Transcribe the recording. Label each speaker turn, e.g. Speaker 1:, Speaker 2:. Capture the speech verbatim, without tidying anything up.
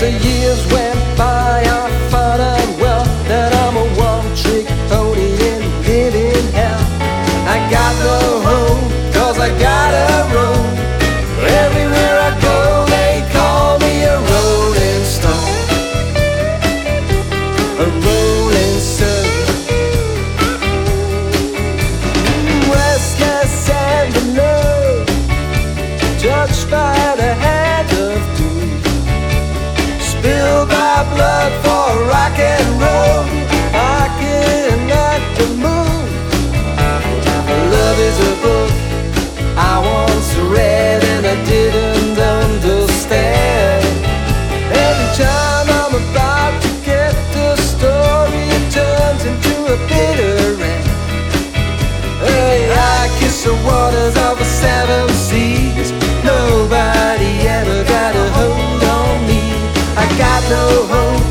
Speaker 1: the years went by, I found out well that I'm a one-trick pony in living hell. I got no home, cause I gotta roam. Everywhere I go, they call me a rolling stone. A rolling stone. Restless and alone, judged by the hand of doom, spilled by blood for rock and roll. I can like the moon. Love is a book I once read and I didn't understand. Every time I'm about to get the story, it turns into a bitter end. Hey, I kiss the waters of the seven seas. Nobody ever got a hold on me. I got no home,